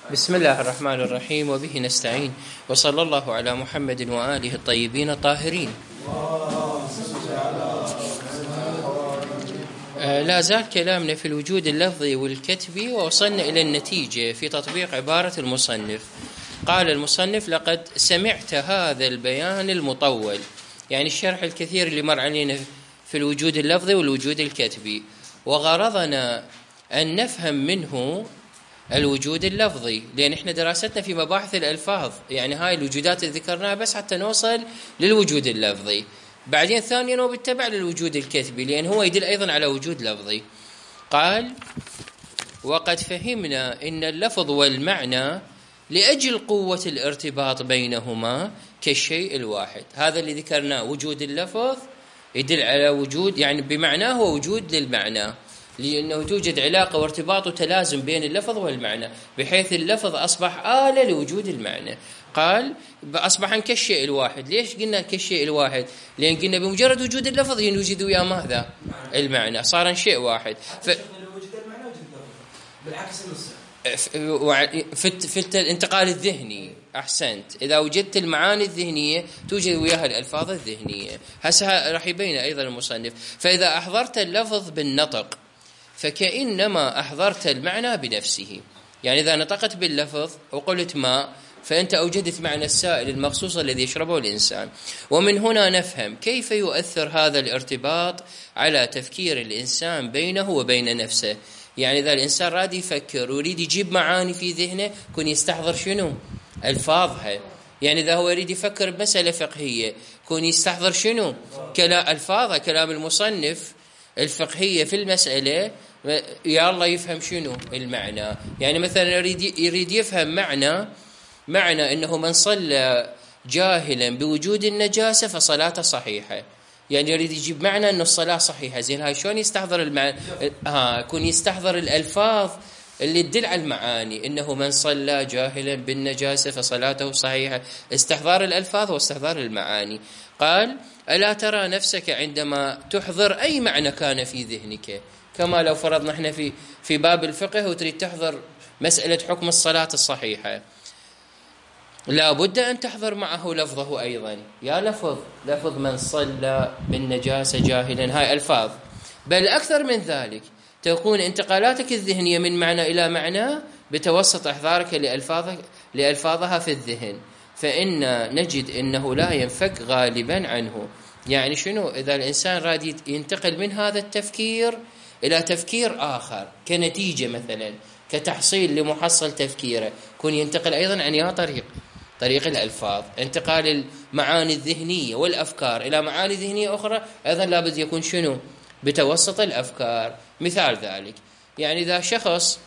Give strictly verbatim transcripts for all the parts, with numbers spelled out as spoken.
بسم الله الرحمن الرحيم وبه نستعين وصلى الله على محمد وآله الطيبين الطاهرين. لا زال كلامنا في الوجود اللفظي والكتبي، ووصلنا إلى النتيجة في تطبيق عبارة المصنف. قال المصنف: لقد سمعت هذا البيان المطول، يعني الشرح الكثير اللي مر علينا في الوجود اللفظي والوجود الكتبي، وغرضنا أن نفهم منه الوجود اللفظي، لأن إحنا دراستنا في مباحث الألفاظ، يعني هاي الوجودات اللي ذكرناها بس حتى نوصل للوجود اللفظي. بعدين ثانيا وبالتبع للوجود الكتبي، لأن هو يدل أيضا على وجود لفظي. قال: وقد فهمنا إن اللفظ والمعنى لأجل قوة الارتباط بينهما كالشيء الواحد. هذا اللي ذكرناه، وجود اللفظ يدل على وجود، يعني بمعناه هو وجود للمعنى، لأنه توجد علاقة وارتباط وتلازم بين اللفظ والمعنى، بحيث اللفظ أصبح آلة لوجود المعنى. قال: أصبح كالشيء الواحد. ليش قلنا كالشيء الواحد؟ لأن قلنا بمجرد وجود اللفظ يوجد وياه ماذا؟ المعنى، صار شيء واحد. ف... بالعكس النص في في الانتقال الذهني. أحسنت، إذا وجدت المعاني الذهنية توجد وياها الألفاظ الذهنية. هسه راح يبين أيضا المصنف: فإذا أحضرت اللفظ بالنطق فكأنما أحضرت المعنى بنفسه. يعني إذا نطقت باللفظ وقلت ماء، فأنت أوجدت معنى السائل المخصوص الذي يشربه الإنسان. ومن هنا نفهم كيف يؤثر هذا الارتباط على تفكير الإنسان بينه وبين نفسه. يعني إذا الإنسان راد يفكر ويريد يجيب معاني في ذهنه، كن يستحضر شنو؟ ألفاظها. يعني إذا هو يريد يفكر بمسألة فقهية، كن يستحضر شنو؟ كلام ألفاظها، كلام المصنف الفقهية في المسألة، يا الله يفهم شنو المعنى. يعني مثلا يريد يريد يفهم معنى معنى أنه من صلى جاهلا بوجود النجاسة فصلاته صحيحة. يعني يريد يجيب معنى أنه الصلاة صحيحة. زين، هاي شلون يستحضر المعنى؟ ها يكون يستحضر الألفاظ اللي تدل على المعاني، إنه من صلى جاهلا بالنجاسة فصلاته صحيحة. استحضار الألفاظ واستحضار المعاني. قال: ألا ترى نفسك عندما تحضر أي معنى كان في ذهنك، كما لو فرضنا احنا في في باب الفقه وتريد تحضر مسألة حكم الصلاة الصحيحة، لا بد أن تحضر معه لفظه أيضا. يا لفظ لفظ من صلى بالنجاسة جاهلا، هاي ألفاظ. بل أكثر من ذلك، تكون انتقالاتك الذهنية من معنى إلى معنى بتوسط إحضارك لألفاظك لألفاظها في الذهن، فإن نجد أنه لا ينفك غالبا عنه. يعني شنو؟ إذا الإنسان راد ينتقل من هذا التفكير إلى تفكير آخر كنتيجة، مثلا كتحصيل لمحصل تفكيره، كون ينتقل أيضا عن يا طريق طريق الألفاظ. انتقال المعاني الذهنية والأفكار إلى معاني ذهنية أخرى أيضا لابد يكون شنو؟ بتوسط الأفكار. مثال ذلك، يعني إذا شخص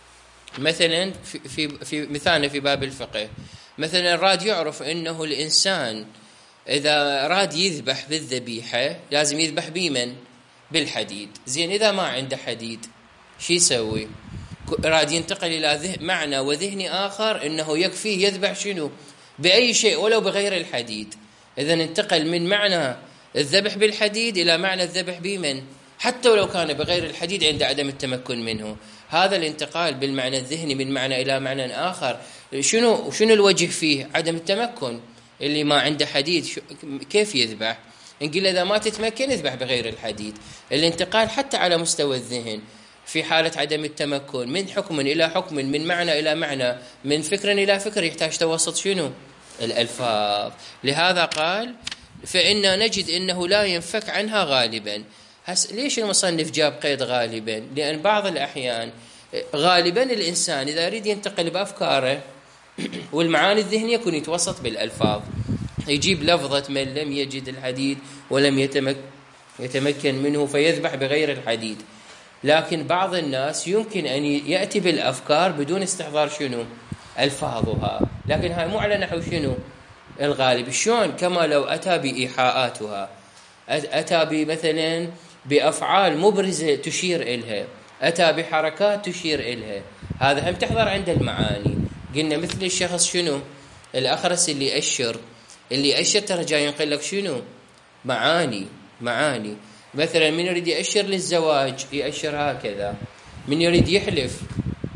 مثلا في, في, في مثالنا في باب الفقه، مثلا راد يعرف أنه الإنسان إذا راد يذبح بالذبيحة لازم يذبح بمن؟ بالحديد. زين، إذا ما عنده حديد شو يسوي؟ راد ينتقل إلى معنى وذهني آخر أنه يكفيه يذبح شنو؟ بأي شيء ولو بغير الحديد. إذا انتقل من معنى الذبح بالحديد إلى معنى الذبح بمن؟ حتى ولو كان بغير الحديد عند عدم التمكن منه. هذا الانتقال بالمعنى الذهني من معنى إلى معنى آخر، شنو شنو الوجه فيه؟ عدم التمكن. اللي ما عنده حديد كيف يذبح؟ نقول إذا ما تتمكن يذبح بغير الحديد. الانتقال حتى على مستوى الذهن في حالة عدم التمكن من حكم إلى حكم، من معنى إلى معنى، من فكر إلى فكر، يحتاج توسط شنو؟ الألفاظ. لهذا قال: فإن نجد أنه لا ينفك عنها غالبا. هس ليش المصنف جاب قيد غالبا؟ لأن بعض الأحيان غالبا الإنسان إذا يريد ينتقل بأفكاره والمعاني الذهنية يكون يتوسط بالألفاظ، يجيب لفظة من لم يجد الحديد ولم يتمك يتمكن منه فيذبح بغير الحديد. لكن بعض الناس يمكن أن يأتي بالأفكار بدون استحضار شنو؟ ألفاظها. لكن هاي مو على نحو شنو؟ الغالب. شلون؟ كما لو أتى بإيحاءاتها، أتى بمثلا بأفعال مبرزة تشير إلها، أتى بحركات تشير إلها، هذا هم تحضر عند المعاني. قلنا مثل الشخص شنو؟ الأخرس اللي يأشر اللي يأشر ترى جاي ينقل لك شنو؟ معاني معاني. مثلا من يريد يأشر للزواج يأشر هكذا، من يريد يحلف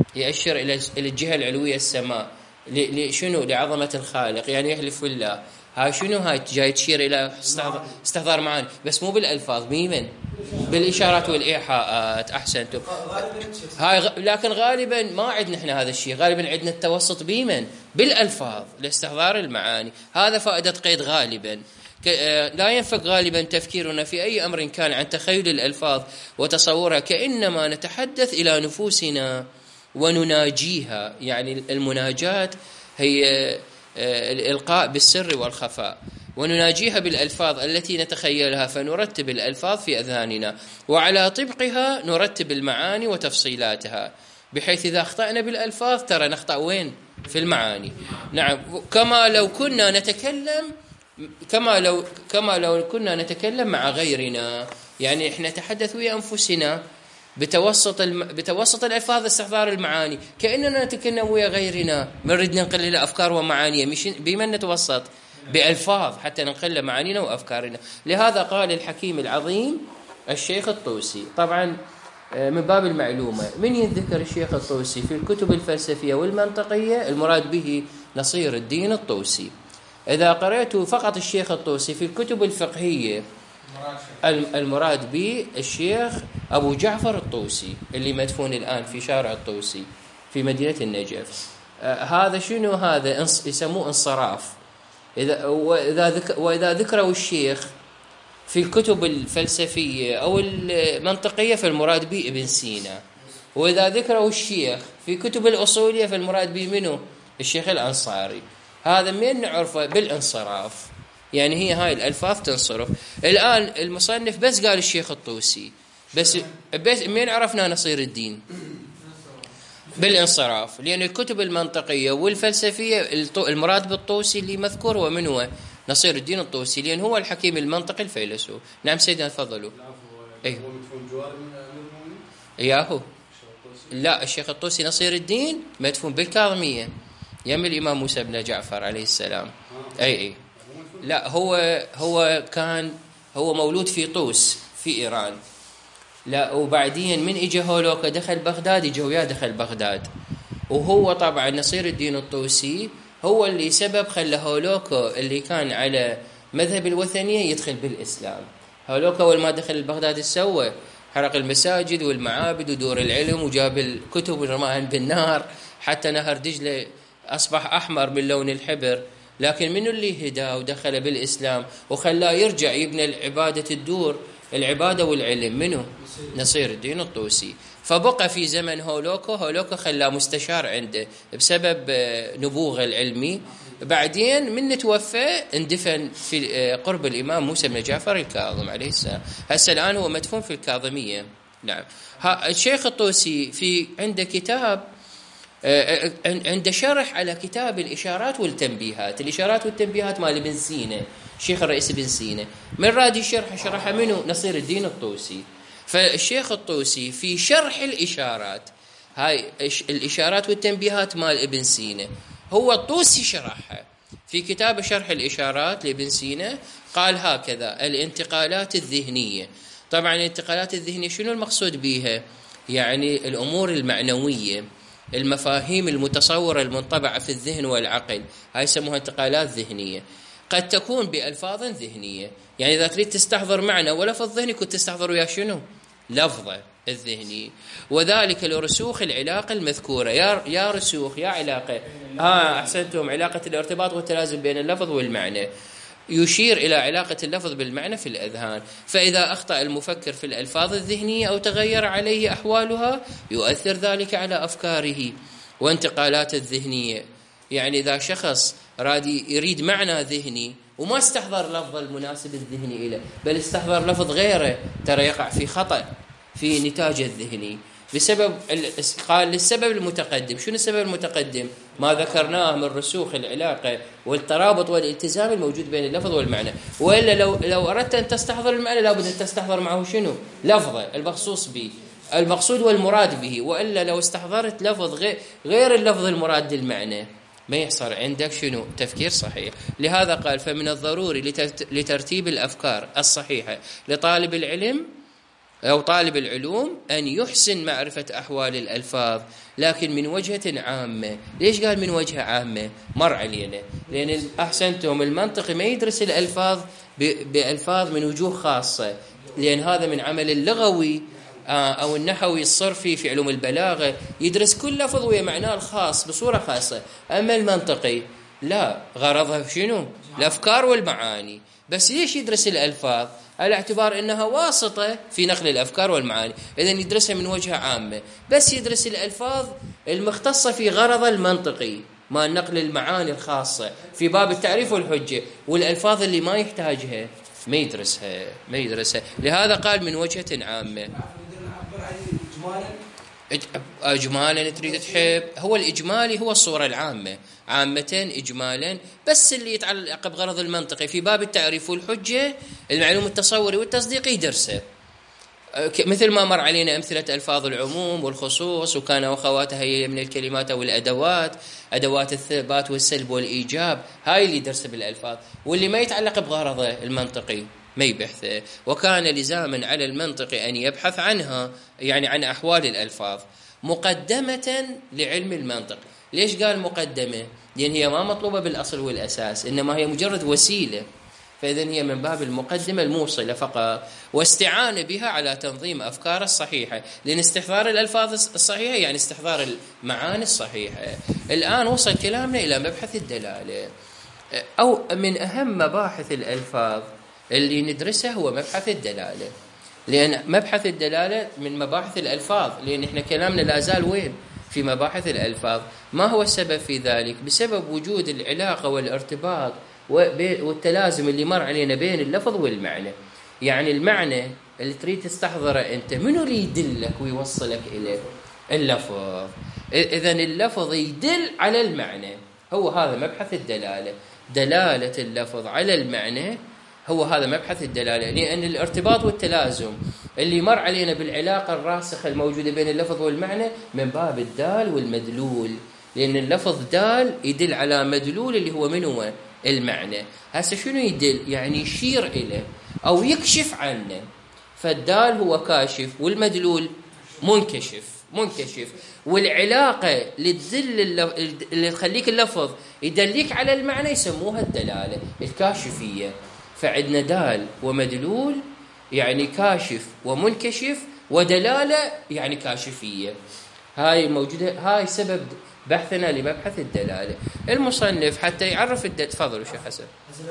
يأشر إلى إلى الجهة العلوية السماء، لشنو؟ لعظمة الخالق، يعني يحلف بالله. هاي شنو؟ هاي جاي تشير إلى استحضار معاني، بس مو بالألفاظ، بمن؟ بالإشارات والإيحاءات. أحسنتم. هاي غ... لكن غالبا ما عندنا احنا هذا الشيء، غالبا عندنا التوسط بمن؟ بالألفاظ لاستحضار المعاني. هذا فائدة قيد غالبا. لا ينفك غالبا تفكيرنا في أي أمر كان عن تخيل الألفاظ وتصورها، كأنما نتحدث إلى نفوسنا ونناجيها. يعني المناجاة هي الإلقاء بالسر والخفاء، ونناجيها بالألفاظ التي نتخيلها، فنرتب الألفاظ في أذهاننا، وعلى طبقها نرتب المعاني وتفصيلاتها، بحيث إذا أخطأنا بالألفاظ ترى نخطأ وين؟ في المعاني. نعم، كما لو كنا نتكلم كما لو كما لو كنا نتكلم مع غيرنا، يعني احنا نتحدث ويا أنفسنا بتوسط الم... بتوسط الألفاظ استحضار المعاني، كأننا نتكلم ويا غيرنا، نريد ننقل إلى أفكار ومعاني، مش بمن نتوسط؟ بألفاظ، حتى ننقل معانينا وأفكارنا. لهذا قال الحكيم العظيم الشيخ الطوسي، طبعا من باب المعلومة، من يذكر الشيخ الطوسي في الكتب الفلسفية والمنطقية المراد به نصير الدين الطوسي. إذا قرأت فقط الشيخ الطوسي في الكتب الفقهية المراد به الشيخ أبو جعفر الطوسي اللي مدفون الآن في شارع الطوسي في مدينة النجف. آه هذا شنو؟ هذا يسموه انصراف. إذا وإذا ذكر وإذا ذكروا الشيخ في الكتب الفلسفية أو المنطقية فالمراد به ابن سينا، وإذا ذكروا الشيخ في كتب الأصولية فالمراد به منه الشيخ الأنصاري. هذا من نعرفه بالانصراف، يعني هي هاي الألفاظ تنصرف. الآن المصنف بس قال الشيخ الطوسي، بس بس من عرفنا نصير الدين؟ بالانصراف، لأن الكتب المنطقية والفلسفية المراد بالطوسي اللي مذكور ومن هو نصير الدين الطوسي، لأن هو الحكيم المنطقي الفيلسوف. نعم سيدنا تفضلوا. أيه ياهو. لا، الشيخ الطوسي نصير الدين مدفون بالكاظمية يم الإمام موسى بن جعفر عليه السلام. أي أي لا، هو هو كان هو مولود في طوس في إيران، لا وبعدين من إجا هولوكا دخل بغداد، إجا وياه دخل بغداد. وهو طبعا نصير الدين الطوسي هو اللي سبب خلى هولوكا اللي كان على مذهب الوثنية يدخل بالإسلام. هولوكا أول ما دخل بغداد سوى حرق المساجد والمعابد ودور العلم، وجاب الكتب ورماهن بالنار، حتى نهر دجلة أصبح أحمر من لون الحبر. لكن منو اللي هداه ودخل بالإسلام وخلاه يرجع يبني العبادة الدور العبادة والعلم؟ منه نصير الدين الطوسي. فبقى في زمن هولوكا، هولوكا خلاه مستشار عنده بسبب نبوغه العلمي. بعدين من توفى اندفن في قرب الإمام موسى بن جعفر الكاظم عليه السلام. هسه الآن هو مدفون في الكاظمية. نعم. الشيخ الطوسي في عنده كتاب، عند شرح على كتاب الإشارات والتنبيهات. الإشارات والتنبيهات مال ابن سينا، الشيخ الرئيس ابن سينا، من رادي شرح شرحه منه نصير الدين الطوسي. فالشيخ الطوسي في شرح الإشارات، هاي الإشارات والتنبيهات مال ابن سينا، هو الطوسي شرحها في كتاب شرح الإشارات لابن سينا. قال هكذا: الانتقالات الذهنية. طبعا الانتقالات الذهنية شنو المقصود بها؟ يعني الأمور المعنوية، المفاهيم المتصورة المنطبعة في الذهن والعقل، هاي يسموها انتقالات ذهنية. قد تكون بألفاظ ذهنية، يعني إذا تريد تستحضر معنى ولفظ ذهني كنت تستحضر ويا شنو؟ لفظة الذهني. وذلك لرسوخ العلاقة المذكورة. يا يا رسوخ يا علاقة، آه أحسنتم، علاقة الارتباط والتلازم بين اللفظ والمعنى، يشير إلى علاقة اللفظ بالمعنى في الأذهان. فإذا أخطأ المفكر في الألفاظ الذهنية أو تغير عليه أحوالها يؤثر ذلك على أفكاره وانتقالات الذهنية. يعني إذا شخص رادي يريد معنى ذهني وما استحضر لفظ المناسب الذهني إليه، بل استحضر لفظ غيره، ترى يقع في خطأ في نتاج الذهني بسبب قال للسبب المتقدم. شنو السبب المتقدم؟ ما ذكرناه من رسوخ العلاقة والترابط والالتزام الموجود بين اللفظ والمعنى. وإلا لو لو أردت أن تستحضر المعنى لابد أن تستحضر معه شنو؟ لفظه المخصوص به، المقصود والمراد به. وإلا لو استحضرت لفظ غير غير اللفظ المراد للمعنى ما يحصل عندك شنو؟ تفكير صحيح. لهذا قال: فمن الضروري لترتيب الأفكار الصحيحة لطالب العلم أو طالب العلوم أن يحسن معرفة أحوال الألفاظ، لكن من وجهة عامة. ليش قال من وجهة عامة؟ مر علينا، لأن أحسنتم المنطق ما يدرس الألفاظ بألفاظ من وجوه خاصة، لأن هذا من عمل اللغوي أو النحوي الصرفي في علوم البلاغة، يدرس كل لفظ ومعناه الخاص بصورة خاصة. أما المنطقي لا، غرضها شنو؟ الأفكار والمعاني. بس ليش يدرس الألفاظ؟ على اعتبار أنها واسطة في نقل الأفكار والمعاني، إذن يدرسها من وجهة عامة. بس يدرس الألفاظ المختصة في غرض المنطقي، ما نقل المعاني الخاصة في باب التعريف والحجة، والألفاظ اللي ما يحتاجها ما يدرسها ما يدرسها لهذا قال من وجهة عامة. إجمالا تريد تحب، هو الإجمالي هو الصورة العامة، عامة إجمالا، بس اللي يتعلق بغرض المنطقي في باب التعريف والحجة المعلوم التصوري والتصديقي يدرسه، مثل ما مر علينا أمثلة ألفاظ العموم والخصوص وكان وخواتها هي من الكلمات أو الأدوات، أدوات الثبات والسلب والإيجاب، هاي اللي يدرسه بالألفاظ. واللي ما يتعلق بغرضه المنطقي ما يبحثه، وكان لزاما على المنطق أن يبحث عنها، يعني عن أحوال الألفاظ مقدمة لعلم المنطق. ليش قال مقدمة؟ لأن هي ما مطلوبة بالأصل والأساس، إنما هي مجرد وسيلة، فإذن هي من باب المقدمة الموصلة فقط، واستعان بها على تنظيم أفكار الصحيحة، لأن استحضار الألفاظ الصحيحة يعني استحضار المعاني الصحيحة. الآن وصل كلامنا إلى مبحث الدلالة، أو من أهم مباحث الألفاظ اللي ندرسه هو مبحث الدلالة، لأن مبحث الدلالة من مباحث الألفاظ، لأن إحنا كلامنا لا زال وين؟ في مباحث الألفاظ. ما هو السبب في ذلك؟ بسبب وجود العلاقة والارتباط والتلازم اللي مر علينا بين اللفظ والمعنى. يعني المعنى اللي تريد تستحضره أنت منو اللي يدلك ويوصلك إليه؟ اللفظ. إذن اللفظ يدل على المعنى، هو هذا مبحث الدلالة. دلالة اللفظ على المعنى هو هذا مبحث الدلالة، لأن الارتباط والتلازم اللي مر علينا بالعلاقة الراسخة الموجودة بين اللفظ والمعنى من باب الدال والمدلول، لأن اللفظ دال يدل على مدلول اللي هو من هو؟ المعنى. هسه شنو يدل؟ يعني يشير إليه أو يكشف عنه. فالدال هو كاشف والمدلول منكشف منكشف والعلاقة اللي تدل اللي تخليك اللفظ يدليك على المعنى يسموها الدلالة الكاشفية. فعندنا دال ومدلول يعني كاشف ومنكشف، ودلالة يعني كاشفية. هاي موجودة، هاي سبب بحثنا لمبحث الدلالة. المصنف حتى يعرف الدلالة، تفضلوا شيخ حسن.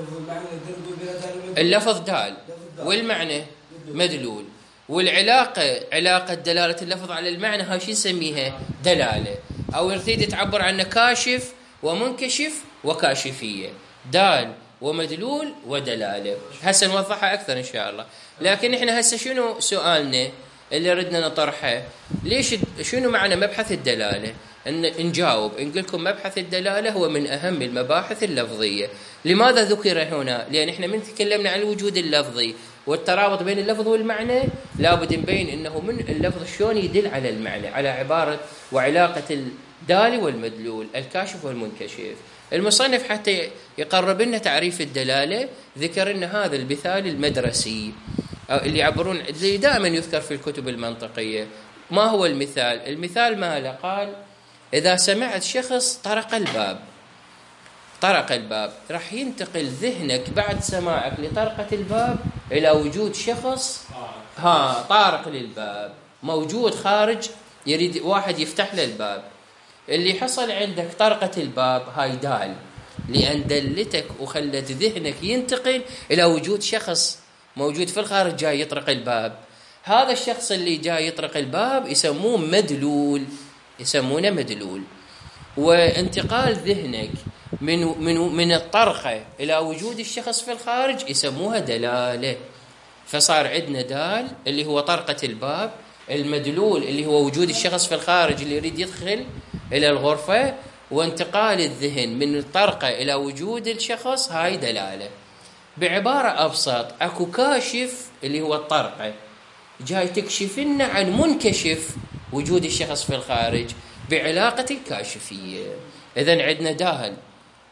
اللفظ دال والمعنى مدلول، والعلاقة علاقة دلالة اللفظ على المعنى هاي شو نسميها؟ دلالة. أو تريد تعبر عنه كاشف ومنكشف وكاشفية، دال ومدلول ودلالة. هسه نوضحها أكثر إن شاء الله. لكن إحنا هسه شنو سؤالنا اللي ردنا نطرحه؟ ليش شنو معنى مبحث الدلالة؟ إن نجاوب نقول لكم مبحث الدلالة هو من أهم المباحث اللفظية. لماذا ذكر هنا؟ لأن إحنا من تكلمنا عن الوجود اللفظي والترابط بين اللفظ والمعنى، لابد نبين إنه من اللفظ شلون يدل على المعنى، على عبارة وعلاقة الدال والمدلول، الكاشف والمنكشف. المصنف حتى يقرب لنا تعريف الدلالة ذكر لنا هذا المثال المدرسي اللي يعبرون اللي دائما يذكر في الكتب المنطقية. ما هو المثال؟ المثال ما قال إذا سمعت شخص طرق الباب، طرق الباب راح ينتقل ذهنك بعد سماعك لطرقة الباب إلى وجود شخص ها طارق للباب موجود خارج، يريد واحد يفتح له الباب. اللي حصل عندك طرقة الباب هاي دال، لأن دلتك وخلت ذهنك ينتقل إلى وجود شخص موجود في الخارج جاي يطرق الباب. هذا الشخص اللي جاي يطرق الباب يسموه مدلول، يسمونه مدلول. وانتقال ذهنك من من من الطرقة إلى وجود الشخص في الخارج يسموها دلالة. فصار عندنا دال اللي هو طرقة الباب، المدلول اللي هو وجود الشخص في الخارج اللي يريد يدخل إلى الغرفة، وانتقال الذهن من الطرقة إلى وجود الشخص هاي دلالة. بعبارة أبسط أكو كاشف اللي هو الطرقة جاي تكشف لنا عن منكشف وجود الشخص في الخارج بعلاقة الكاشفية. إذن عندنا دال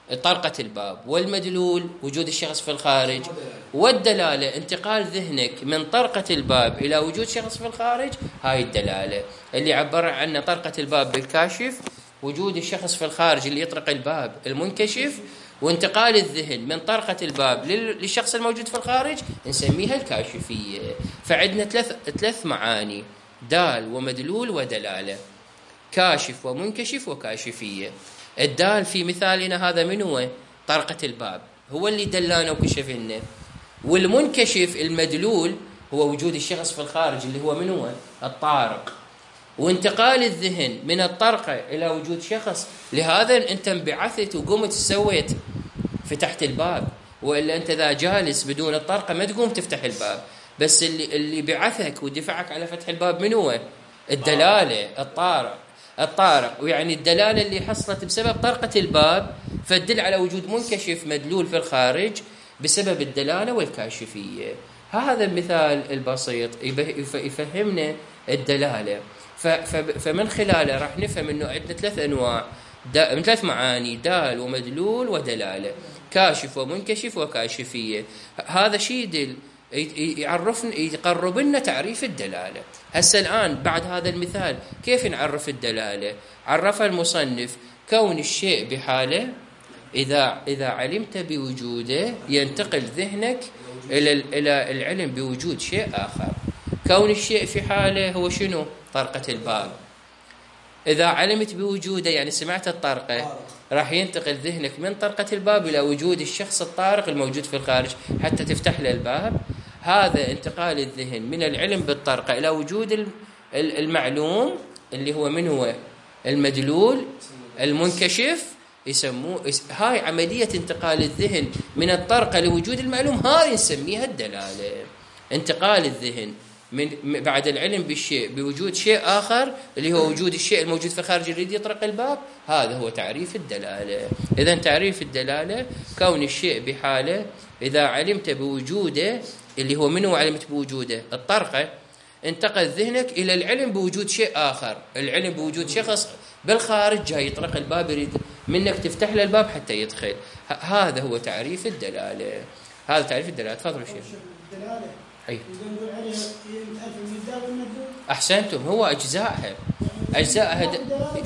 طرقة الباب، والمدلول وجود الشخص في الخارج، والدلالة انتقال ذهنك من طرقة الباب إلى وجود شخص في الخارج. هاي الدلالة اللي عبر عنها طرقة الباب بالكاشف، وجود الشخص في الخارج اللي يطرق الباب المنكشف، وانتقال الذهن من طرقة الباب للشخص الموجود في الخارج نسميها الكاشفية. فعندنا ثلاث ثلاث معاني: دال ومدلول ودلالة، كاشف ومنكشف وكاشفية. الدال في مثالنا هذا من هو؟ طرقة الباب، هو اللي دلانا وكشف لنا. والمنكشف المدلول هو وجود الشخص في الخارج اللي هو من هو؟ الطارق. وانتقال الذهن من الطرقة إلى وجود شخص، لهذا أنت انبعثت وقمت سويت فتحت الباب، وإلا أنت ذا جالس بدون الطرقة ما تقوم تفتح الباب. بس اللي اللي بعثك ودفعك على فتح الباب من هو؟ الدلالة، الطارق الطارق ويعني الدلالة اللي حصلت بسبب طرقة الباب، فتدل على وجود منكشف مدلول في الخارج بسبب الدلالة والكاشفية. هذا المثال البسيط يفهمنا الدلالة. فمن خلاله راح نفهم انه عندنا ثلاث انواع من ثلاث معاني: دال ومدلول ودلالة، كاشف ومنكشف وكاشفية. هذا شيء يدل يعرفنا يقرب لنا تعريف الدلالة. هسه الآن بعد هذا المثال كيف نعرف الدلالة؟ عرفها المصنف: كون الشيء بحاله إذا إذا علمت بوجوده ينتقل ذهنك إلى إلى العلم بوجود شيء آخر. كون الشيء في حاله هو شنو؟ طرقة الباب. إذا علمت بوجوده يعني سمعت الطرقة، راح ينتقل ذهنك من طرقة الباب إلى وجود الشخص الطارق الموجود في الخارج حتى تفتح له الباب. هذا انتقال الذهن من العلم بالطرقة إلى وجود المعلوم اللي هو من هو؟ المدلول المنكشف. يسموه هاي عملية انتقال الذهن من الطرقة لوجود المعلوم، هاي نسميها الدلالة. انتقال الذهن من بعد العلم بالشيء بوجود شيء آخر اللي هو وجود الشيء الموجود في الخارج الذي يطرق الباب، هذا هو تعريف الدلالة. إذا تعريف الدلالة: كون الشيء بحاله إذا علمت بوجوده اللي هو منه علمت بوجوده الطرقة، انتقل ذهنك إلى العلم بوجود شيء آخر، العلم بوجود شخص بالخارج جاي يطرق الباب يريد منك تفتح له الباب حتى يدخل. هذا هو تعريف الدلالة. هذا تعريف الدلالة. تفضلوا شيخ. الدلالة أي عليها أحسنتم، هو أجزائها أجزائها د...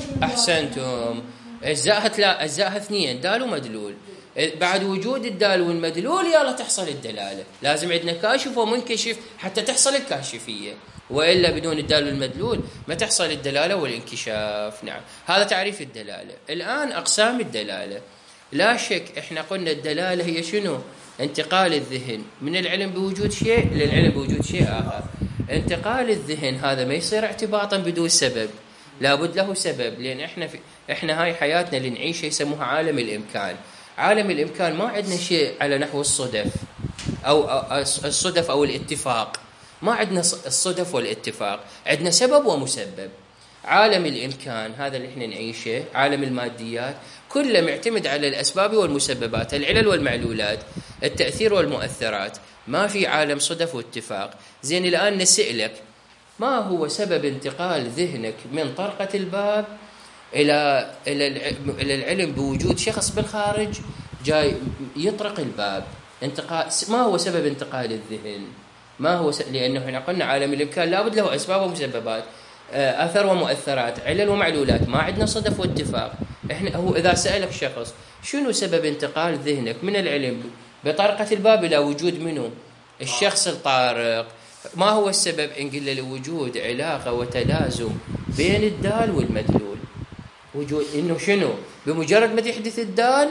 أحسنتم أجزائها تلا أجزائها اثنين: دال ومدلول. بعد وجود الدال والمدلول يلا تحصل الدلالة. لازم عندنا كاشف ومنكشف حتى تحصل الكاشفية، وإلا بدون الدال والمدلول ما تحصل الدلالة والانكشاف. نعم، هذا تعريف الدلالة. الآن أقسام الدلالة. لا شك إحنا قلنا الدلالة هي شنو؟ انتقال الذهن من العلم بوجود شيء للعلم بوجود شيء آخر. انتقال الذهن هذا ما يصير اعتباطا بدون سبب، لابد له سبب، لأن إحنا في إحنا هاي حياتنا اللي نعيشها يسموها عالم الإمكان. عالم الإمكان ما عندنا شيء على نحو الصدف أو الصدف أو الاتفاق. ما عندنا الصدف والاتفاق، عندنا سبب ومسبب. عالم الإمكان هذا اللي إحنا نعيشه، عالم الماديات، كله معتمد على الأسباب والمسببات، العلل والمعلولات، التأثير والمؤثرات. ما في عالم صدف واتفاق. زين، الآن نسألك: ما هو سبب انتقال ذهنك من طرقة الباب إلى إلى العلم بوجود شخص بالخارج جاي يطرق الباب؟ انتقال، ما هو سبب انتقال الذهن؟ ما هو س... لأنه احنا قلنا عالم الإمكان لابد له أسباب ومسببات، أثر ومؤثرات، علل ومعلولات. ما عندنا صدف واتفاق. احنا هو إذا سألك شخص شنو سبب انتقال ذهنك من العلم بطرقة الباب إلى وجود منه الشخص الطارق، ما هو السبب؟ إن قلنا لوجود علاقة وتلازم بين الدال والمدلول. وجود إنه شنو؟ بمجرد ما تحدث الدال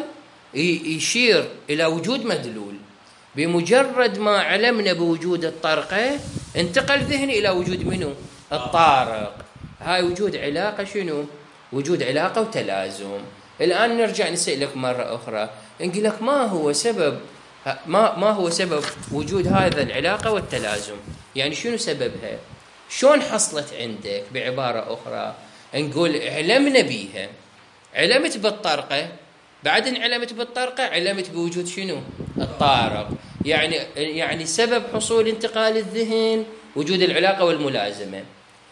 يشير إلى وجود مدلول. بمجرد ما علمنا بوجود الطرقة انتقل ذهني إلى وجود منه الطارق. هاي وجود علاقة شنو؟ وجود علاقة وتلازم. الآن نرجع نسألك مرة أخرى، نقول لك ما هو سبب ما ما هو سبب وجود هذا العلاقة والتلازم؟ يعني شنو سببها؟ شلون حصلت عندك؟ بعبارة أخرى نقول علمنا بيها، علمت بالطرقة، بعدين علمت بالطرقة علمت بوجود شنو؟ الطارق. يعني يعني سبب حصول انتقال الذهن وجود العلاقة والملازمة.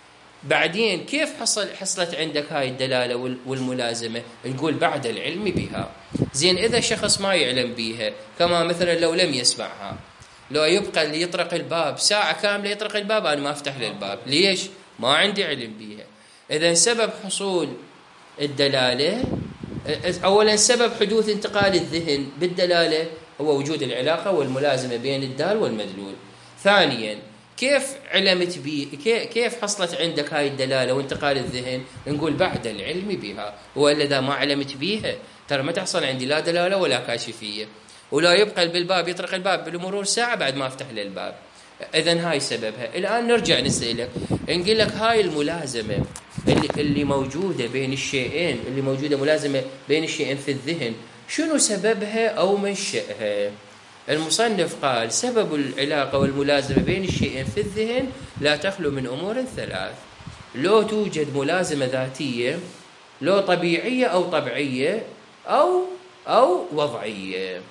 بعدين كيف حصل حصلت عندك هاي الدلالة والملازمة؟ نقول بعد العلم بها. زين إذا شخص ما يعلم بيها، كما مثلا لو لم يسمعها، لو يبقى اللي يطرق الباب ساعة كاملة يطرق الباب، أنا ما أفتح له الباب، ليش؟ ما عندي علم بيها. إذا سبب حصول الدلالة، أولا سبب حدوث انتقال الذهن بالدلالة هو وجود العلاقة والملازمة بين الدال والمدلول. ثانيا كيف علمت بي كيف حصلت عندك هاي الدلالة وانتقال الذهن؟ نقول بعد العلم بها، وإلا إذا ما علمت بيها ترى ما تحصل عندي لا دلالة ولا كاشفية، ولا يبقى بالباب يطرق الباب بالمرور ساعة بعد ما افتح له الباب. إذن هاي سببها. الآن نرجع نسألك، نقول لك هاي الملازمة اللي, اللي موجودة بين الشيئين، اللي موجودة ملازمة بين الشيئين في الذهن، شنو سببها أو منشأها؟ المصنف قال سبب العلاقة والملازمة بين الشيئين في الذهن لا تخلو من أمور ثلاث: لو توجد ملازمة ذاتية، لو طبيعية أو طبيعية، أو أو وضعية.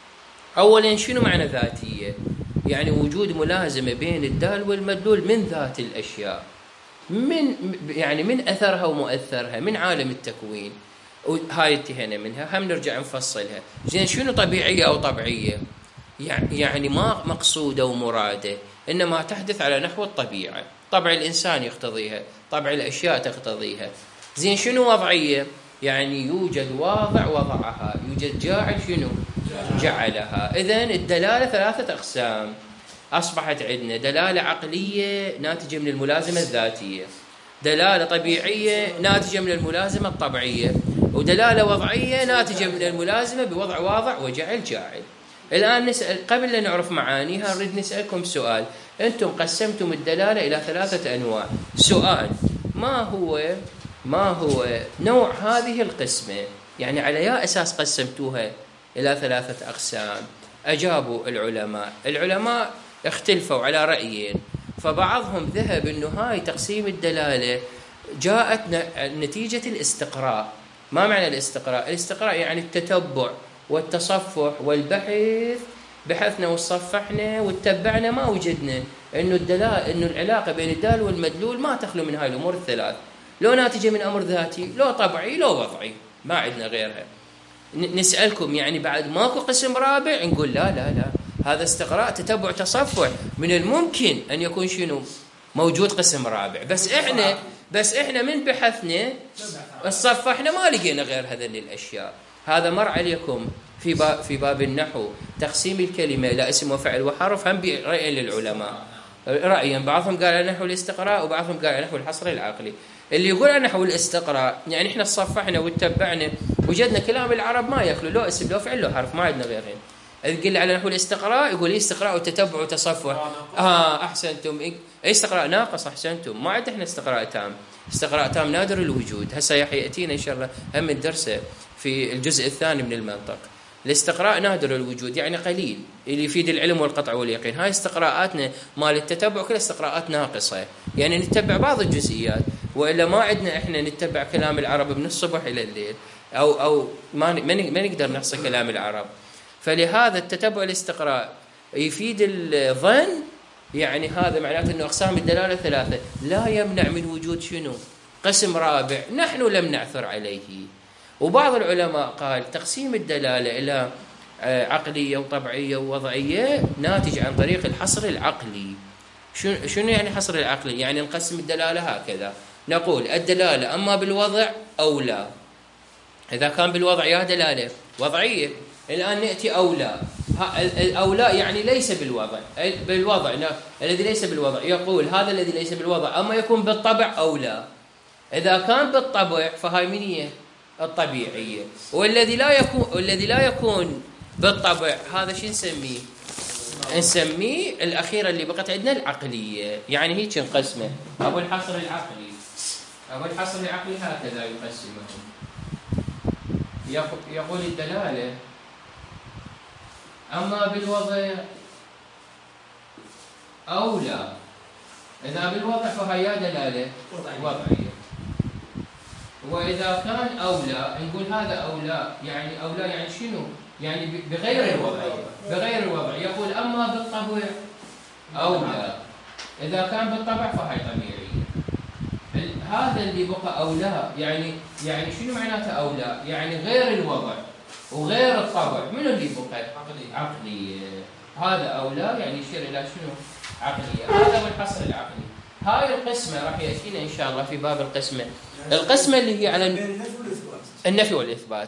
أولا شنو معنى ذاتية؟ يعني وجود ملازمة بين الدال والمدلول من ذات الأشياء، من يعني من أثرها ومؤثرها من عالم التكوين. هاي انتهينا منها، هم نرجع نفصلها. زين شنو طبيعية أو طبيعية؟ يعني ما مقصودة ومرادة، إنما تحدث على نحو الطبيعة، طبع الإنسان يقتضيها، طبع الأشياء تقتضيها. زين شنو وضعية؟ يعني يوجد واضع وضعها، يوجد جاعل شنو جعلها. إذن الدلالة ثلاثة أقسام أصبحت عندنا: دلالة عقلية ناتجة من الملازمة الذاتية، دلالة طبيعية ناتجة من الملازمة الطبيعية، ودلالة وضعية ناتجة من الملازمة بوضع واضع وجعل جاعل. الآن نسأل، قبل لا نعرف معانيها نريد نسألكم سؤال. أنتم قسمتم الدلالة إلى ثلاثة أنواع. سؤال: ما هو ما هو نوع هذه القسمة؟ يعني على أي أساس قسمتوها إلى ثلاثة أقسام؟ أجابوا العلماء العلماء اختلفوا على رأيين، فبعضهم ذهب أنه هاي تقسيم الدلالة جاءت نتيجة الاستقراء. ما معنى الاستقراء؟ الاستقراء يعني التتبع والتصفح والبحث، بحثنا وصفحنا واتبعنا ما وجدنا انه الدلالة انه العلاقة بين الدال والمدلول ما تخلو من هاي الامور الثلاث، لو ناتجة من امر ذاتي، لو طبيعي، لو وضعي، ما عندنا غيرها. نسألكم يعني بعد ماكو قسم رابع؟ نقول لا لا لا، هذا استقراء تتبع تصفح، من الممكن ان يكون شنو موجود قسم رابع، بس احنا بس احنا من بحثنا صفحنا ما لقينا غير هذين الاشياء. هذا مر عليكم في باب في باب النحو، تقسيم الكلمة إلى اسم وفعل وحرف، هم برأي للعلماء، رأيا بعضهم قال نحو الاستقراء وبعضهم قال نحو الحصر العقلي. اللي يقول نحو الاستقراء يعني احنا صفحنا واتبعنا وجدنا كلام العرب ما يخلو لو اسم لو فعل لو حرف، ما عندنا غيرهم. تقول على نحو الاستقراء يقول لي استقراء وتتبع وتصفح. اه احسنتم، اي استقراء ناقص، احسنتم. ما عندنا احنا استقراء تام، استقراء تام نادر الوجود. هسه يأتينا ان شاء الله هم الدرس في الجزء الثاني من المنطق. الاستقراء نادر الوجود يعني قليل، اللي يفيد العلم والقطع واليقين. هاي استقراءاتنا مال التتبع كلها استقراءات ناقصة، يعني نتبع بعض الجزئيات، وإلا ما عندنا إحنا نتبع كلام العرب من الصبح إلى الليل، أو أو ما ما نقدر نحصي كلام العرب. فلهذا التتبع الاستقراء يفيد الظن، يعني هذا معناته أنه أقسام الدلالة ثلاثة، لا يمنع من وجود شنو قسم رابع نحن لم نعثر عليه. وبعض العلماء قال تقسيم الدلالة إلى عقلية وطبيعية ووضعية ناتج عن طريق الحصر العقلي. شنو يعني حصر العقلي؟ يعني نقسم الدلالة هكذا، نقول الدلالة أما بالوضع أو لا. إذا كان بالوضع يا دلالة وضعية. الآن نأتي أو لا. أو لا يعني ليس بالوضع، بالوضع الذي ليس بالوضع، يقول هذا الذي ليس بالوضع أما يكون بالطبع أو لا. إذا كان بالطبع فهاي من هي الطبيعية، والذي لا يكون والذي لا يكون بالطبع هذا شو نسميه؟ نسميه الأخيرة اللي بقت عندنا العقلية. يعني هيك نقسمه. أبو الحصر العقلي أبو الحصر العقلي هكذا يقسمه. يقول الدلالة أما بالوضع أو لا. إذا بالوضع فهي دلالة وضعية، وإذا كان أولى نقول هذا أولى. يعني أولى يعني شنو؟ يعني بغير الوضع، بغير الوضع. يقول أما بالطبع أولى، إذا كان بالطبع فهي طبيعية. هذا اللي بقى أولى يعني يعني شنو معناته أولى؟ يعني غير الوضع. وغير الطبع منو اللي بقى؟ عقلي عقلي هذا او لا، يعني يشير الى شنو؟ عقليه. هذا هو الحصر العقلي. هاي القسمه راح ياتينا ان شاء الله في باب القسمه، القسمه اللي هي على النفي والاثبات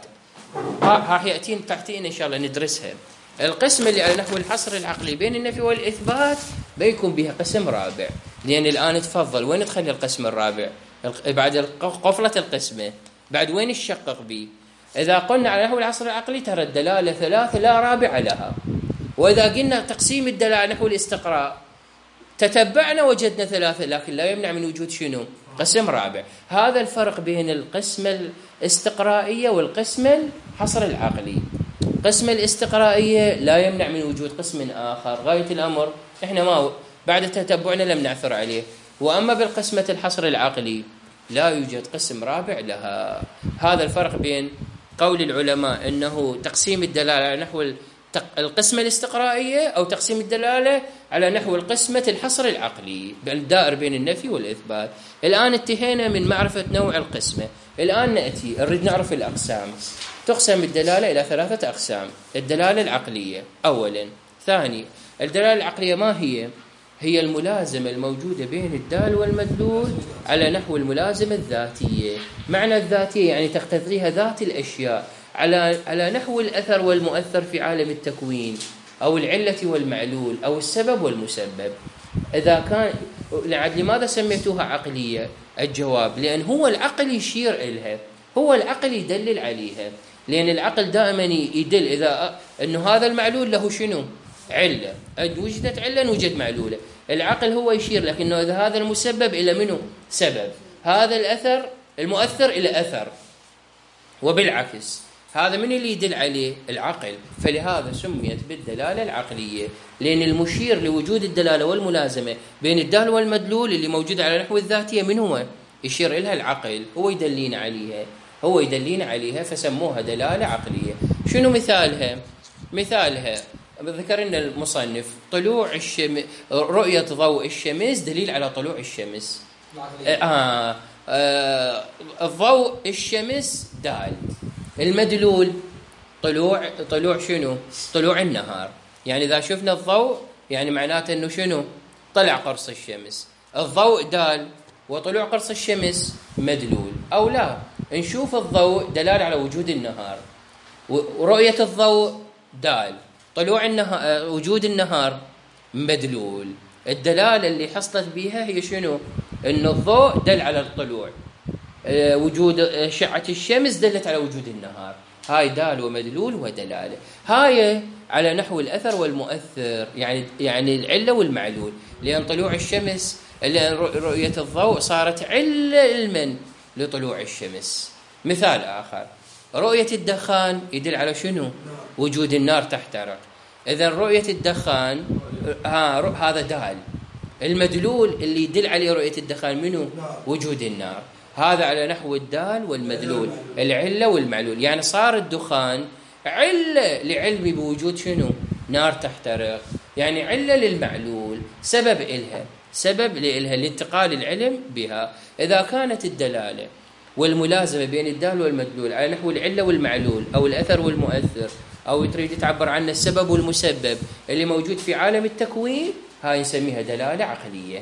راح ياتينا تحتين ان شاء الله ندرسها. القسمه اللي على نحو الحصر العقلي بين النفي والاثبات بيكون بها قسم رابع، لان الان تفضل وين تخلي القسم الرابع؟ بعد قفله القسمه بعد وين تشقق به؟ إذا قلنا على نحو الحصر العقلي ترى الدلالة ثلاثة لا رابع لها، وإذا قلنا تقسيم الدلالة نحو الاستقراء تتبعنا وجدنا ثلاثة، لكن لا يمنع من وجود شنو؟ قسم رابع. هذا الفرق بين القسمة الاستقرائية والقسمة الحصر العقلي. القسمة الاستقرائية لا يمنع من وجود قسم آخر، غاية الأمر إحنا ما بعد تتبعنا لم نعثر عليه. وأما بالقسمة الحصر العقلي لا يوجد قسم رابع لها. هذا الفرق بين قول العلماء أنه تقسيم الدلالة على نحو القسمة الاستقرائية أو تقسيم الدلالة على نحو القسمة الحصر العقلي، الدائر بين النفي والإثبات. الآن انتهينا من معرفة نوع القسمة، الآن نأتي نريد نعرف الأقسام. تقسم الدلالة إلى ثلاثة أقسام. الدلالة العقلية أولا. ثاني، الدلالة العقلية ما هي؟ هي الملازمة الموجودة بين الدال والمدلول على نحو الملازمة الذاتية. معنى الذاتية يعني تقتضيها ذات الأشياء على على نحو الأثر والمؤثر في عالم التكوين، أو العلة والمعلول، أو السبب والمسبب. إذا كان لماذا سميتوها عقلية؟ الجواب لأن هو العقل يشير إلها، هو العقل يدلل عليها، لأن العقل دائما يدل إذا أنه هذا المعلول له شنو؟ علة، وجدت علة نوجد معلولة. العقل هو يشير لك انه اذا هذا المسبب الى منه سبب، هذا الاثر المؤثر الى اثر، وبالعكس. هذا من اللي يدل عليه؟ العقل. فلهذا سميت بالدلالة العقلية، لأن المشير لوجود الدلالة والملازمة بين الدال والمدلول اللي موجودة على نحو الذاتية من هو؟ يشير إلها العقل، هو يدلين عليها، هو يدلين عليها فسموها دلالة عقلية. شنو مثالها؟ مثالها ذكر لنا المصنف طلوع الشمس، رؤية ضوء الشمس دليل على طلوع الشمس. آه آه الضوء الشمس دال. المدلول طلوع طلوع شنو؟ طلوع النهار. يعني إذا شفنا الضوء يعني معناته إنه شنو؟ طلع قرص الشمس. الضوء دال وطلوع قرص الشمس مدلول. أو لا نشوف الضوء دلالة على وجود النهار، ورؤية الضوء دال، طلوع النهار وجود النهار مدلول. الدلالة اللي حصلت بها هي شنو؟ إنه الضوء دل على الطلوع، أه وجود أشعة الشمس دلت على وجود النهار. هاي دال ومدلول ودلالة. هاي على نحو الأثر والمؤثر، يعني يعني العلة والمعلول، لأن طلوع الشمس لأن رؤية الضوء صارت علة المن لطلوع الشمس. مثال آخر، رؤية الدخان يدل على شنو؟ وجود النار تحترق. إذن رؤية الدخان ها هذا دال. المدلول اللي يدل عليه رؤية الدخان منه؟ وجود النار. هذا على نحو الدال والمدلول، العلة والمعلول. يعني صار الدخان علة لعلمي بوجود شنو؟ نار تحترق، يعني علة للمعلول، سبب إلها، سبب لإلها لانتقال العلم بها. إذا كانت الدلالة والملازمة بين الدال والمدلول على نحو العلة والمعلول أو الأثر والمؤثر، أو تريد تعبر عن السبب والمسبب اللي موجود في عالم التكوين، هاي نسميها دلالة عقلية.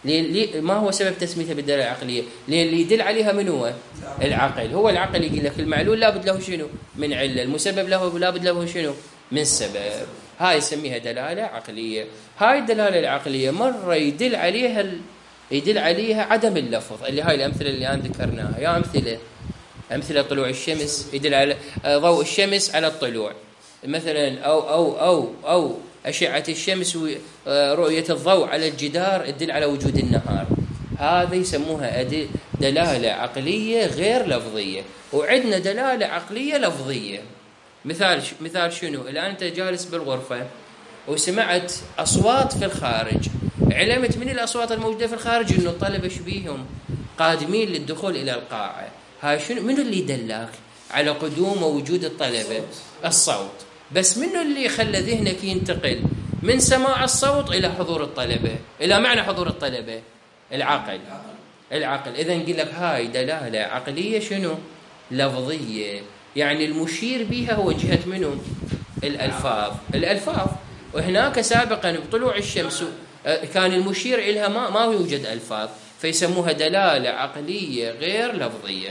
ما هو سبب تسميتها بالدلالة العقلية؟ لأن اللي يدل عليها من هو؟ العقل. هو العقل يقول لك المعلول لابد له شنو؟ من علة، المسبب له لابد له شنو؟ من سبب. هاي يسميها دلالة عقلية. هاي الدلالة العقلية مرة يدل عليها ال... يدل عليها عدم اللفظ، اللي هاي الأمثلة اللي الآن ذكرناها. يا أمثلة أمثلة طلوع الشمس يدل على ضوء الشمس على الطلوع مثلا، أو أو أو أو أشعة الشمس ورؤية الضوء على الجدار تدل على وجود النهار. هذا يسموها دلالة عقلية غير لفظية. وعندنا دلالة عقلية لفظية. مثال مثال شنو؟ الآن أنت جالس بالغرفة وسمعت أصوات في الخارج، علمت من الأصوات الموجودة في الخارج إنه الطلبة شبيهم قادمين للدخول إلى القاعة. هاي شنو؟ منو اللي دلك على قدوم ووجود الطلبة؟ الصوت. بس منو اللي خلى ذهنك ينتقل من سماع الصوت إلى حضور الطلبة، إلى معنى حضور الطلبة؟ العقل. العقل. إذن نقول لك هاي دلالة عقلية شنو؟ لفظية. يعني المشير بها هو جهة منه الألفاظ الألفاظ وهناك سابقا بطلوع الشمس كان المشير إلها ما, ما يوجد ألفاظ، فيسموها دلالة عقلية غير لفظية.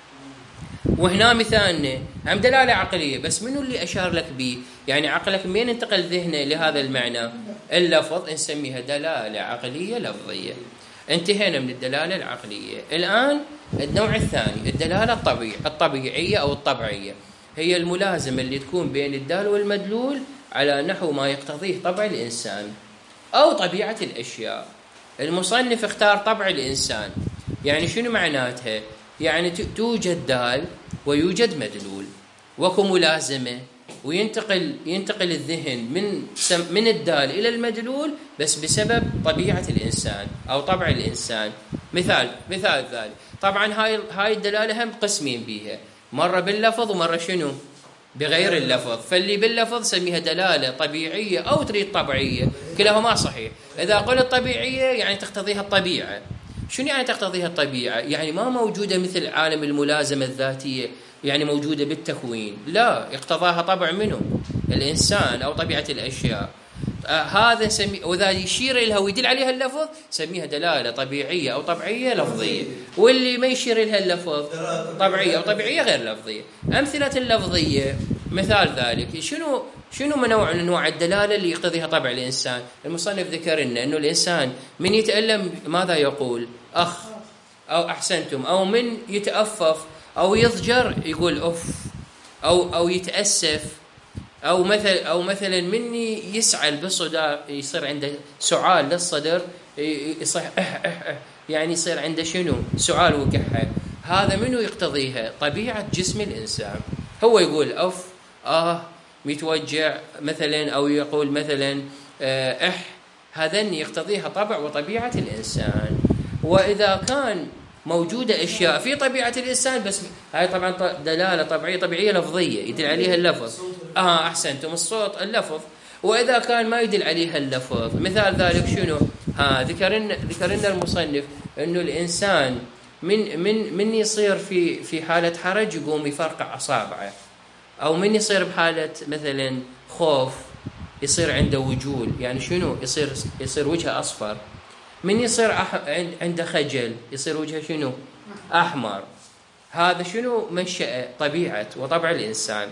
وهنا مثالنا هم دلالة عقلية، بس منو اللي أشار لك به؟ يعني عقلك مين انتقل ذهنه لهذا المعنى؟ اللفظ، نسميها دلالة عقلية لفظية. انتهينا من الدلالة العقلية. الآن النوع الثاني الدلالة الطبيعية الطبيعية أو الطبيعية، هي الملازمة اللي تكون بين الدال والمدلول على نحو ما يقتضيه طبع الإنسان أو طبيعة الأشياء. المصنف اختار طبع الإنسان، يعني شنو معناتها؟ يعني توجد دال ويوجد مدلول وكو ملازمة، وينتقل ينتقل الذهن من من الدال إلى المدلول بس بسبب طبيعة الإنسان أو طبع الإنسان. مثال مثال ذلك طبعا هاي هاي الدلالة هم قسمين بيها، مرة باللفظ ومرة شنو بغير اللفظ. فاللي باللفظ سميها دلالة طبيعية أو تريد طبيعية، كلاهما صحيح. إذا قلت طبيعية يعني تقتضيها الطبيعة. شنو يعني تقتضيها الطبيعة؟ يعني ما موجودة مثل عالم الملازمة الذاتية، يعني موجودة بالتكوين، لا، اقتضاها طبع منه الإنسان أو طبيعة الأشياء. آه هذا سمي، وإذا يشير إلها ويدل عليها اللفظ سميها دلالة طبيعية أو طبيعية لفظية. واللي ما يشير إلها اللفظ طبيعية أو طبيعية غير لفظية. أمثلة اللفظية مثال ذلك شنو شنو من نوع من انواع الدلاله اللي يقتضيها طبع الانسان؟ المصنف ذكر لنا انه الانسان من يتألم ماذا يقول؟ اخ، او احسنتم، او من يتأفف او يضجر يقول اف، او او يتأسف، او مثل او مثلا من يسعل بالصدى يصير عنده سعال للصدر يصيح أه أه أه، يعني يصير عنده شنو؟ سعال وكحه. هذا منو يقتضيها؟ طبيعه جسم الانسان. هو يقول اف، اه، متوجع مثلا، او يقول مثلا اح، هذن يقتضيها طبع وطبيعه الانسان. واذا كان موجوده اشياء في طبيعه الانسان بس هاي طبعا دلاله طبيعيه طبيعيه لفظيه يدل عليها اللفظ. اه احسنتم، الصوت اللفظ. واذا كان ما يدل عليها اللفظ، مثال ذلك شنو؟ ها ذكرنا ذكرنا المصنف انه الانسان من من من يصير في في حاله حرج يقوم يفرقع اصابعه، أو من يصير بحالة مثلا خوف يصير عنده وجول، يعني شنو؟ يصير يصير وجهه أصفر. من يصير أح... عنده خجل يصير وجهه شنو؟ أحمر. هذا شنو؟ منشأ طبيعة وطبع الإنسان.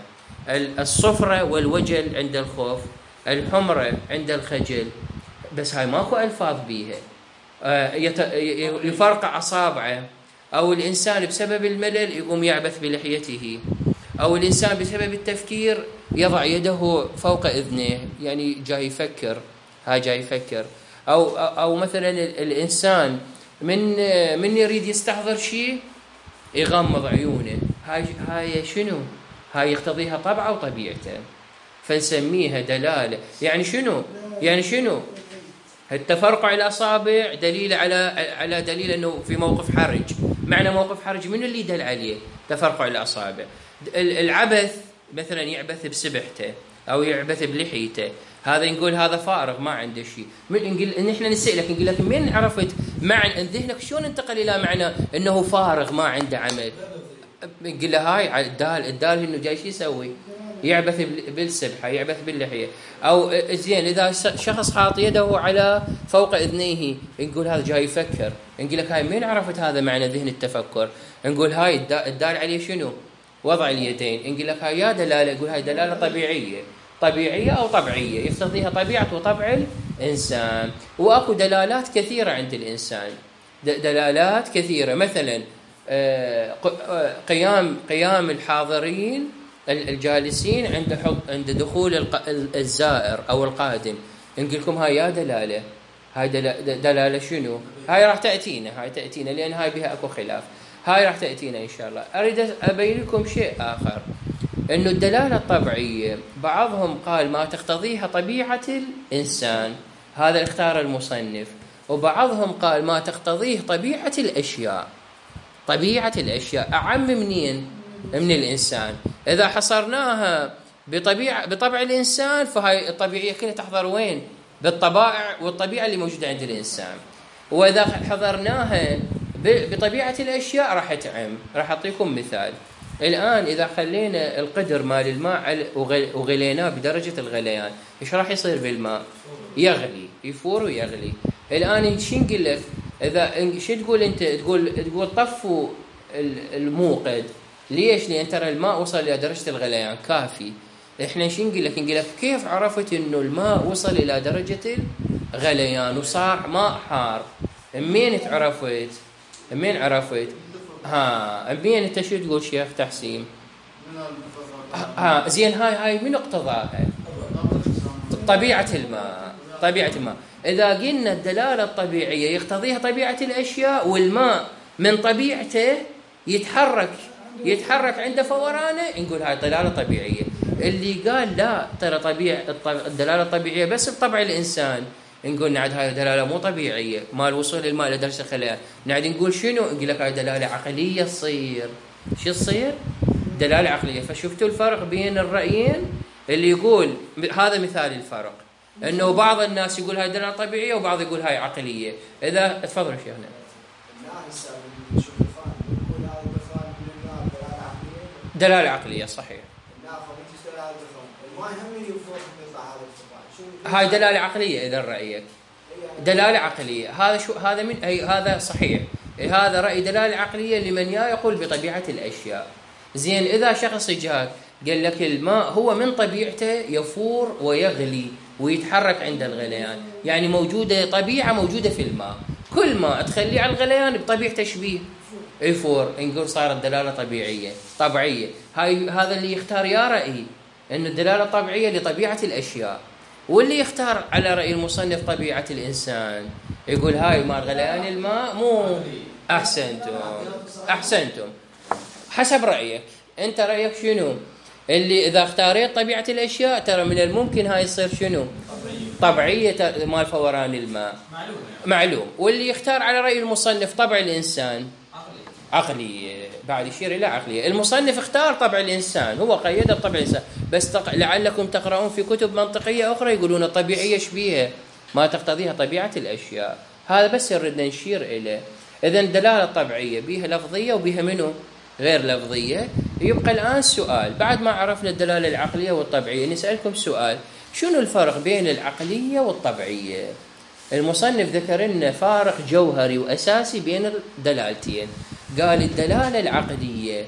الصفرة والوجل عند الخوف، الحمرة عند الخجل، بس هاي ماكو ألفاظ بيها. يت... يفرقع أصابعه، أو الإنسان بسبب الملل يقوم يعبث بلحيته، أو الإنسان بسبب التفكير يضع يده فوق إذنه، يعني جاي يفكر، ها جاي يفكر. أو أو مثلا الإنسان من من يريد يستحضر شيء يغمض عيونه. هاي هاي شنو؟ هاي يقتضيها طبعه وطبيعته، فنسميها دلالة. يعني شنو؟ يعني شنو؟ التفرقع الأصابع دليل على على دليل أنه في موقف حرج. معنى موقف حرج من اللي دل عليه؟ تفرقع الأصابع. العبث مثلا يعبث بسبحته أو يعبث بلحيته، هذا نقول هذا فارغ ما عنده شيء. نقول نحن نسألك نقول لك من عرفت معنى ذهنك شلون انتقل إلى معنى أنه فارغ ما عنده عمل؟ نقول له هاي الدال الدال إنه جاي شو يسوي؟ يعبث بالسبحة، يعبث باللحية. أو زين إذا شخص حاط يده على فوق إذنيه نقول هذا جاي يفكر. نقول لك هاي من عرفت هذا معنى ذهن التفكر؟ نقول هاي الدال عليه شنو؟ وضع اليدين. نقول لك هاي يا دلالة، نقول هاي دلالة طبيعية طبيعية أو طبيعية يقتضيها طبيعة وطبع الإنسان. وأكو دلالات كثيرة عند الإنسان، دلالات كثيرة. مثلا قيام قيام الحاضرين الجالسين عند عند دخول الزائر أو القادم. نقول لكم هاي يا دلالة، هاي دلالة شنو؟ هاي راح تأتينا هاي تأتينا لأن هاي بها أكو خلاف، هاي راح تأتينا إن شاء الله. أريد أبين لكم شيء آخر، إنه الدلالة الطبيعية بعضهم قال ما تقتضيها طبيعة الإنسان، هذا اختار المصنف. وبعضهم قال ما تقتضيه طبيعة الأشياء. طبيعة الأشياء أعم منين؟ من الإنسان. إذا حصرناها بطبيعة بطبع الإنسان فهاي الطبيعية كلها تحضر وين؟ بالطبائع والطبيعة اللي موجودة عند الإنسان. وإذا حضرناها بطبيعة الأشياء راح تعم. راح أعطيكم مثال. الآن إذا خلينا القدر مال الماء وغليناه بدرجة الغليان، إيش راح يصير بالماء؟ يغلي، يفور ويغلي. الآن شو نقول لك؟ إذا شو تقول أنت؟ تقول تقول طفوا الموقد. ليش؟ لأن ترى الماء وصل إلى درجة الغليان كافي. إحنا شو نقول لك؟ نقول لك كيف عرفت إنه الماء وصل إلى درجة الغليان وصار ماء حار؟ منين تعرفت؟ منين عرفت؟ ها منين أنت شو تقول شيخ تحسين؟ ها زين، هاي هاي من اقتضاها؟ طبيعة الماء. طبيعة الماء إذا قلنا الدلالة الطبيعية يقتضيها طبيعة الأشياء، والماء من طبيعته يتحرك يتحرك عند فورانه، نقول هاي دلالة طبيعية. اللي قال لا ترى طبيعة الدلالة الطبيعية بس بطبع الإنسان، نقول نعد هاي دلالة مو طبيعية، مال وصول الماء لدرجة الخلايا. نعد نقول شنو؟ نقول لك هاي دلالة عقلية تصير. شو تصير؟ دلالة عقلية. فشفتوا الفرق بين الرأيين؟ اللي يقول هذا مثال الفرق، انه بعض الناس يقول هاي دلالة طبيعية وبعض يقول هاي عقلية. اذا تفضل شيخنا. دلالة عقلية صحيح. هاي دلالة عقلية إذا رأيك دلالة عقلية. هذا شو هذا من أي هذا صحيح. هذا رأي دلالة عقلية لمن يقول بطبيعة الأشياء. زين، إذا شخص جاك قال لك الماء هو من طبيعته يفور ويغلي ويتحرك عند الغليان، يعني موجودة طبيعة موجودة في الماء، كل ما تخليه على الغليان بطبيعة تشبيه يفور، نقول صارت دلالة طبيعية طبيعية. هاي هذا اللي يختار يا رأي أن الدلالة الطبيعية لطبيعة الأشياء، واللي يختار على رأي المصنف طبيعة الإنسان يقول هاي مال غليان الماء مو. أحسنتم أحسنتم حسب رأيك أنت. رأيك شنو؟ اللي إذا اختاريت طبيعة الأشياء ترى من الممكن هاي يصير شنو؟ طبيعية مال فوران الماء معلوم. واللي يختار على رأي المصنف طبع الإنسان عقلي، بعد يشير إلى عقلية. المصنف اختار طبع الإنسان، هو قيد طبع الإنسان، بس تق... لعلكم تقرؤون في كتب منطقية أخرى يقولون الطبيعية شبيهة ما تقتضيها طبيعة الأشياء. هذا بس يردنا نشير إليه. إذن دلالة طبيعية بيها لفظية وبيها منه غير لفظية. يبقى الآن سؤال، بعد ما عرفنا الدلالة العقلية والطبيعية نسألكم سؤال: شنو الفرق بين العقلية والطبيعية؟ المصنف ذكر لنا فارق جوهري وأساسي بين الدلالتين. قال الدلالة العقلية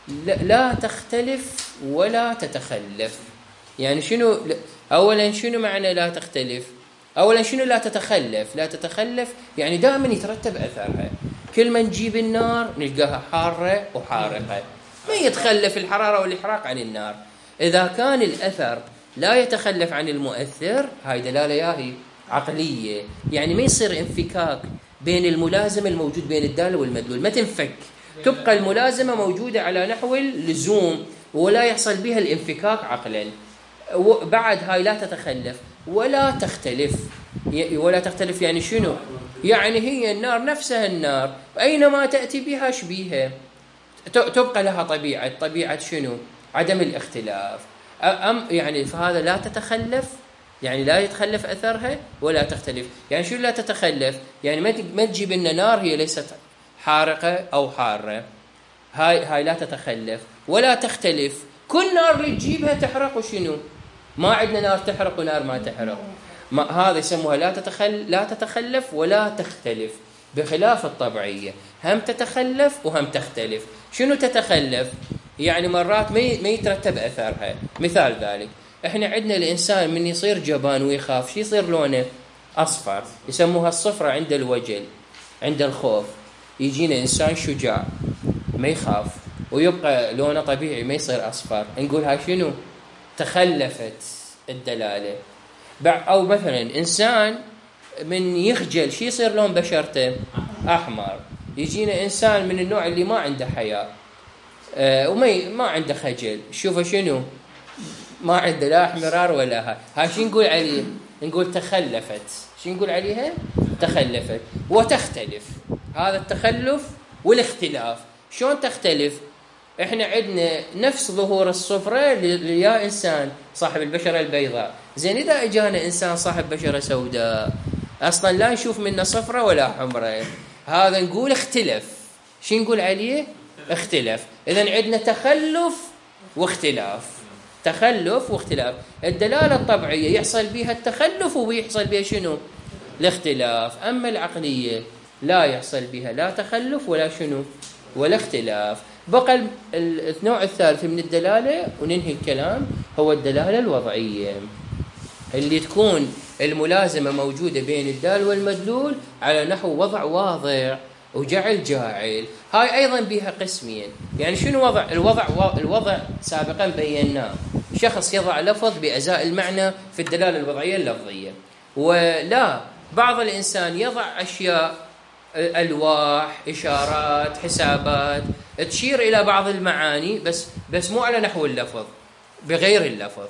لا تختلف ولا تتخلف. يعني شنو؟ أولا شنو معنى لا تختلف؟ أولا شنو لا تتخلف؟ لا تتخلف يعني دائما يترتب أثرها. كل ما نجيب النار نلقاها حارة وحارقة، ما يتخلف الحرارة والإحراق عن النار. إذا كان الأثر لا يتخلف عن المؤثر هاي دلالة ياهي عقلية، يعني ما يصير انفكاك بين الملازم الموجود بين الدالة والمدلول، ما تنفك، تبقى الملازمة موجودة على نحو اللزوم ولا يحصل بها الانفكاك عقلا. بعد هاي لا تتخلف ولا تختلف. ولا تختلف يعني شنو؟ يعني هي النار نفسها النار أينما تأتي بها شبيهة، تبقى لها طبيعة. طبيعة شنو؟ عدم الاختلاف. أم يعني فهذا لا تتخلف، يعني لا يتخلف أثرها ولا تختلف. يعني شو لا تتخلف؟ يعني ما تجيب لنا نار هي ليست حارقة أو حارة، هاي هاي لا تتخلف ولا تختلف. كل نار اللي تجيبها تحرق وشنو؟ ما عندنا نار تحرق ونار ما تحرق. ما هذا يسموها لا تتخل لا تتخلف ولا تختلف، بخلاف الطبيعية هم تتخلف وهم تختلف. شنو تتخلف؟ يعني مرات ما ما يترتب أثرها. مثال ذلك احنا عندنا الإنسان من يصير جبان ويخاف شي يصير لونه أصفر، يسموها الصفرة عند الوجل عند الخوف. يجينا إنسان شجاع ما يخاف ويبقى لونه طبيعي ما يصير أصفر، نقول هاي شنو؟ تخلفت الدلالة. أو مثلا إنسان من يخجل شي يصير لون بشرته أحمر. يجينا إنسان من النوع اللي ما عنده حياء أه وما ما عنده خجل، شوفه شنو؟ ما عنده لا احمرار ولا ها هاي شو نقول عليه؟ نقول تخلفت. شو نقول عليها؟ تخلفت. وتختلف، هذا التخلف والاختلاف. شلون تختلف؟ احنا عندنا نفس ظهور الصفرة ليا انسان صاحب البشرة البيضاء. زين اذا اجانا انسان صاحب بشرة سوداء اصلا لا نشوف منه صفرة ولا حمرة، هذا نقول اختلف. شو نقول عليه؟ اختلف. إذن عندنا تخلف واختلاف، تخلف واختلاف. الدلالة الطبيعية يحصل بها التخلف ويحصل بها شنو؟ الاختلاف. أما العقلية لا يحصل بها لا تخلف ولا شنو؟ ولا اختلاف. بقى النوع الثالث من الدلالة وننهي الكلام، هو الدلالة الوضعية، اللي تكون الملازمة موجودة بين الدال والمدلول على نحو وضع واضع وجعل جاعل. هاي أيضا بها قسمين. يعني شنو وضع؟ الوضع الوضع سابقا بيناه، شخص يضع لفظ بأزاء المعنى في الدلالة الوضعية اللفظية. ولا بعض الإنسان يضع أشياء، ألواح، إشارات، حسابات تشير إلى بعض المعاني بس بس مو على نحو اللفظ، بغير اللفظ.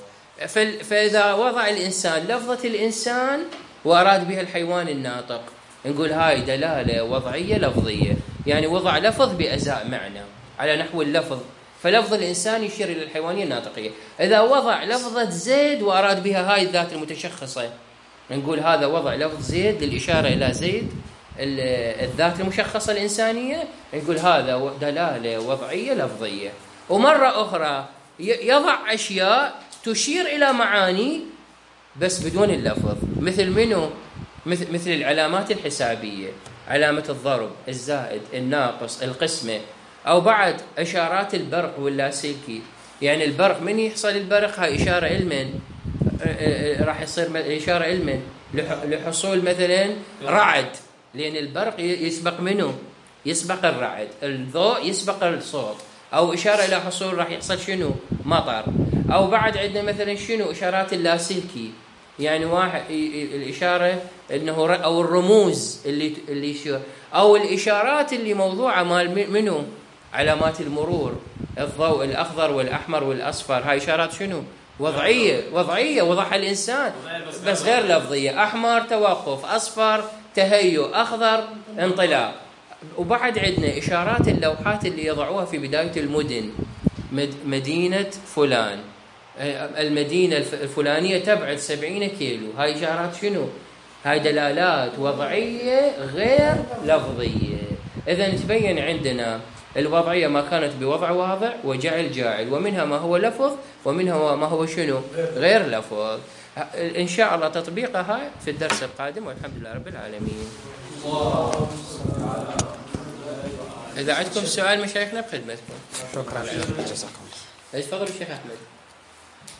فإذا وضع الإنسان لفظة الإنسان وأراد بها الحيوان الناطق، نقول هاي دلالة وضعية لفظية، يعني وضع لفظ بأزاء معنى على نحو اللفظ، فلفظ الإنسان يشير إلى الحيوانية الناطقية. إذا وضع لفظة زيد وأراد بها هاي الذات المتشخصة، نقول هذا وضع لفظ زيد للإشارة إلى زيد الذات المشخصة الإنسانية، نقول هذا دلالة وضعية لفظية. ومرة أخرى يضع أشياء تشير إلى معاني بس بدون اللفظ، مثل منه؟ مثل, مثل العلامات الحسابية، علامة الضرب، الزائد، الناقص، القسمة، أو بعد إشارات البرق واللاسلكي. يعني البرق، من يحصل البرق هاي إشارة إلمن، راح يصير إشارة إلمن لحصول مثلا رعد، لأن البرق يسبق منه، يسبق الرعد، الضوء يسبق الصوت، أو إشارة إلى حصول راح يحصل شنو؟ مطر. أو بعد عندنا مثلا شنو؟ إشارات اللاسلكي، يعني واحد الإشارة إنه، أو الرموز اللي اللي يشير، أو الإشارات اللي موضوعة مال منه، علامات المرور، الضوء الأخضر والأحمر والأصفر، هاي إشارات شنو؟ وضعية، وضعية وضعها الإنسان بس غير لفظية. أحمر توقف، أصفر تهيؤ، أخضر انطلاق. وبعد عندنا إشارات اللوحات اللي يضعوها في بداية المدن، مدينة فلان، المدينة الفلانية تبعد سبعين كيلو، هاي إشارات شنو؟ هاي دلالات وضعية غير لفظية. إذن تبين عندنا الوضعية ما كانت بوضع واضع وجعل جاعل، ومنها ما هو لفظ ومنها ما هو شنو؟ غير لفظ. إن شاء الله تطبيقها في الدرس القادم، والحمد لله رب العالمين. إذا عندكم سؤال مشايخنا بخدمتكم. شكرا لك، جزاكم الله. تفضلوا شيخ أحمد.